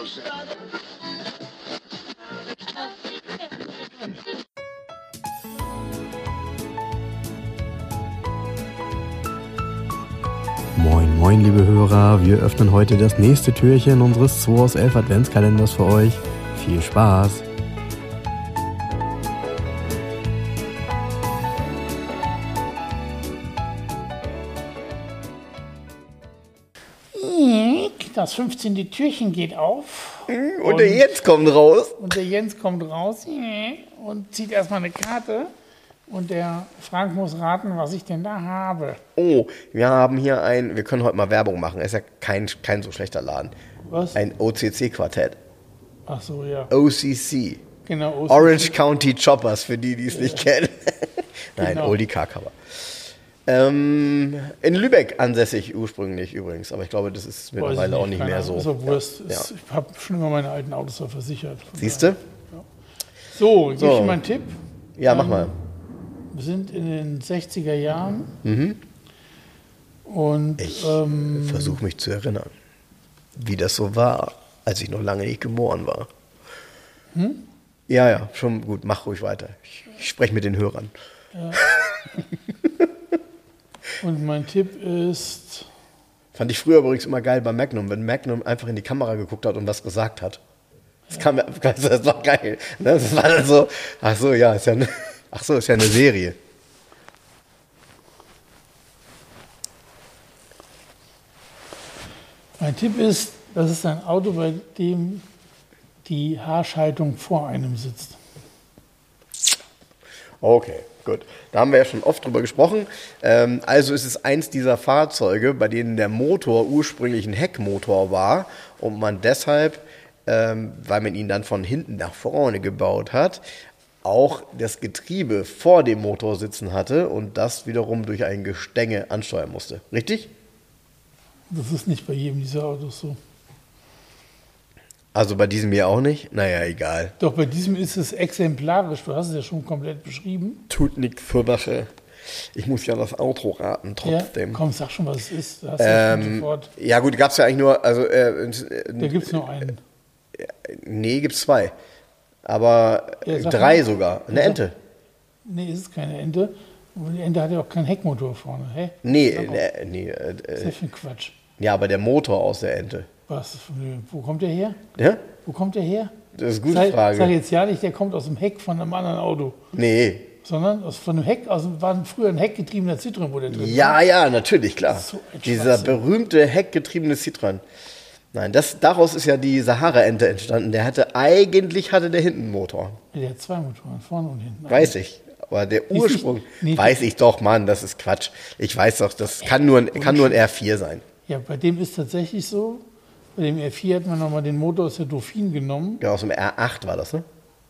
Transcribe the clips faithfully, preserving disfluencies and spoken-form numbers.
Moin, moin, liebe Hörer. Wir öffnen heute das nächste Türchen unseres zwei aus elf Adventskalenders für euch. Viel Spaß! Das fünfzehnte Türchen geht auf. Und, und der Jens kommt raus. Und der Jens kommt raus und zieht erstmal eine Karte. Und der Frank muss raten, was ich denn da habe. Oh, wir haben hier ein, wir können heute mal Werbung machen, ist ja kein, kein so schlechter Laden. Was? Ein O C C-Quartett. Ach so, ja. O C C. Genau, O C C. Orange County Choppers, für die, die es ja. nicht kennen. Nein, genau. Oldie Car Cover. Ähm, in Lübeck ansässig ursprünglich übrigens, aber ich glaube, das ist mittlerweile auch nicht mehr so. Ist auch Wurst. Ja. Ist, ich habe schon immer meine alten Autos da versichert. Siehst du? Ja. So, gib ich mal einen Tipp. Ja, mach ähm, mal. Wir sind in den sechziger Jahren. Mhm. Und ich ähm, versuche mich zu erinnern, wie das so war, als ich noch lange nicht geboren war. Hm? Ja, ja, schon gut, mach ruhig weiter. Ich, ich spreche mit den Hörern. Ja. Und mein Tipp ist... Fand ich früher übrigens immer geil bei Magnum, wenn Magnum einfach in die Kamera geguckt hat und was gesagt hat. Das, ja. kam, das war geil. Das war dann so, ach so, ja, ist ja eine, ach so, ist ja eine Serie. Mein Tipp ist, das ist ein Auto, bei dem die Haarscheidung vor einem sitzt. Okay, gut. Da haben wir ja schon oft drüber gesprochen. Ähm, also ist es eins dieser Fahrzeuge, bei denen der Motor ursprünglich ein Heckmotor war und man deshalb, ähm, weil man ihn dann von hinten nach vorne gebaut hat, auch das Getriebe vor dem Motor sitzen hatte und das wiederum durch ein Gestänge ansteuern musste. Richtig? Das ist nicht bei jedem dieser Autos so. Also bei diesem hier auch nicht? Naja, egal. Doch, bei diesem ist es exemplarisch. Du hast es ja schon komplett beschrieben. Tut nichts für Sache. Ich muss ja das Auto raten, trotzdem. Ja, komm, sag schon, was es ist. Du hast ähm, ja sofort. Ja gut, gab es ja eigentlich nur... Also, äh, da gibt es nur einen. Äh, nee, gibt es zwei. Aber ja, drei mal. sogar. Eine ja, Ente. Nee, es ist keine Ente. Und die Ente hat ja auch keinen Heckmotor vorne. Hä? Nee, äh, nee. Äh, das ist ja für ein Quatsch. Ja, aber der Motor aus der Ente. Was? Wo kommt der her? Ja? Wo kommt der her? Das ist eine gute sag, Frage. Sag jetzt ja nicht, der kommt aus dem Heck von einem anderen Auto. Nee. Sondern aus, von einem Heck, aus, war früher ein heckgetriebener Citroën, wo der drin Ja, war. ja, natürlich, klar. So Dieser berühmte heckgetriebene Citroën. Nein, das, daraus ist ja die Sahara-Ente entstanden. Der hatte, eigentlich hatte der hinten einen Motor. Der hat zwei Motoren, vorne und hinten. Weiß ich. Aber der Ursprung, nee, weiß ich doch, Mann, das ist Quatsch. Ich weiß doch, das kann nur, ein, kann nur ein R vier sein. Ja, bei dem ist tatsächlich so, bei dem R vier hat man nochmal den Motor aus der Dauphine genommen. Ja, aus dem R acht war das, ne?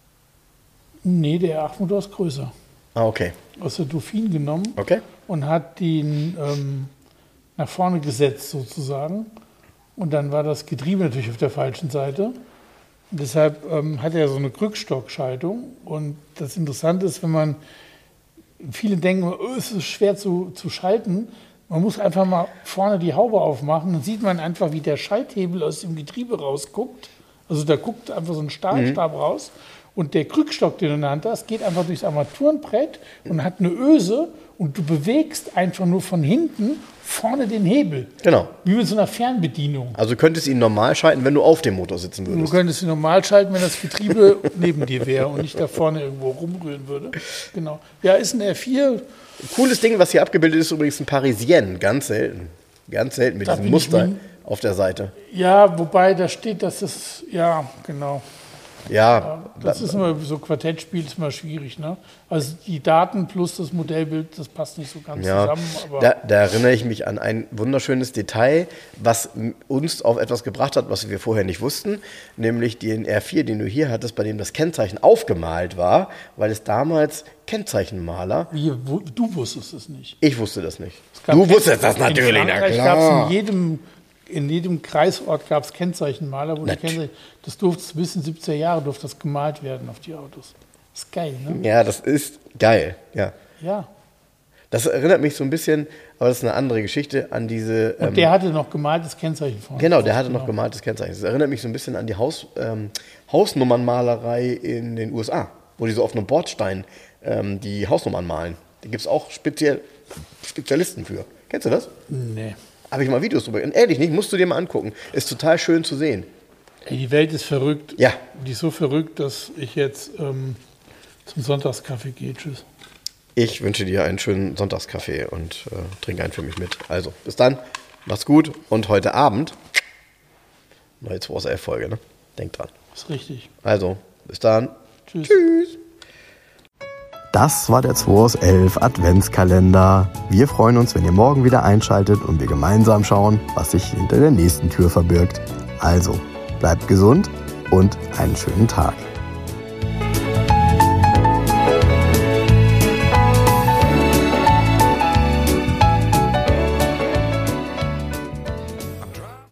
Nee, der R acht Motor ist größer. Ah, okay. Aus der Dauphine genommen okay. und hat den ähm, nach vorne gesetzt sozusagen. Und dann war das Getriebe natürlich auf der falschen Seite. Und deshalb ähm, hat er so eine Krückstockschaltung. Und das Interessante ist, wenn man, viele denken, oh, es ist schwer zu, zu schalten. Man muss einfach mal vorne die Haube aufmachen. Dann sieht man einfach, wie der Schalthebel aus dem Getriebe rausguckt. Also da guckt einfach so ein Stahlstab mhm. raus. Und der Krückstock, den du in der Hand hast, geht einfach durchs Armaturenbrett und hat eine Öse. Und du bewegst einfach nur von hinten vorne den Hebel. Genau. Wie mit so einer Fernbedienung. Also du könntest ihn normal schalten, wenn du auf dem Motor sitzen würdest. Du könntest ihn normal schalten, wenn das Getriebe neben dir wäre und nicht da vorne irgendwo rumrühren würde. Genau. Ja, ist ein R vier. Cooles Ding, was hier abgebildet ist, übrigens ein Parisien. Ganz selten. Ganz selten mit Da diesem bin ich Muster nie- auf der Seite. Ja, wobei da steht, dass das, ja, genau. Ja, Das ist immer so Quartettspiel, ist immer schwierig, ne? Also die Daten plus das Modellbild, das passt nicht so ganz ja, zusammen. Aber da, da erinnere ich mich an ein wunderschönes Detail, was uns auf etwas gebracht hat, was wir vorher nicht wussten, nämlich den R vier, den du hier hattest, bei dem das Kennzeichen aufgemalt war, weil es damals Kennzeichenmaler... Wie, wo, du wusstest es nicht. Ich wusste das nicht. gab Du Ken- wusstest das natürlich, in na Frankreich klar. gab's in jedem In jedem Kreisort gab es Kennzeichenmaler, wo die Nat- Kennzeichen, das durfte bis in siebziger Jahre durfte das gemalt werden auf die Autos. Das ist geil, ne? Ja, das ist geil, ja. Ja. Das erinnert mich so ein bisschen, aber das ist eine andere Geschichte, an diese... Und ähm, der hatte noch gemaltes Kennzeichen vorne. Genau, der hatte genau. noch gemaltes Kennzeichen. Das erinnert mich so ein bisschen an die Haus, ähm, Hausnummernmalerei in den U S A, wo die so auf einem Bordstein ähm, die Hausnummern malen. Da gibt es auch speziell Spezialisten für. Kennst du das? Nee. Habe ich mal Videos drüber. Ehrlich nicht, musst du dir mal angucken. Ist total schön zu sehen. Ey, die Welt ist verrückt. Ja. Die ist so verrückt, dass ich jetzt ähm, zum Sonntagskaffee gehe. Tschüss. Ich wünsche dir einen schönen Sonntagskaffee und äh, trink einen für mich mit. Also, bis dann. Mach's gut. Und heute Abend neue zwei aus elf Folge, ne? Denk dran. Ist richtig. Also, bis dann. Tschüss. Tschüss. Das war der zwei aus elf Adventskalender. Wir freuen uns, wenn ihr morgen wieder einschaltet und wir gemeinsam schauen, was sich hinter der nächsten Tür verbirgt. Also, bleibt gesund und einen schönen Tag.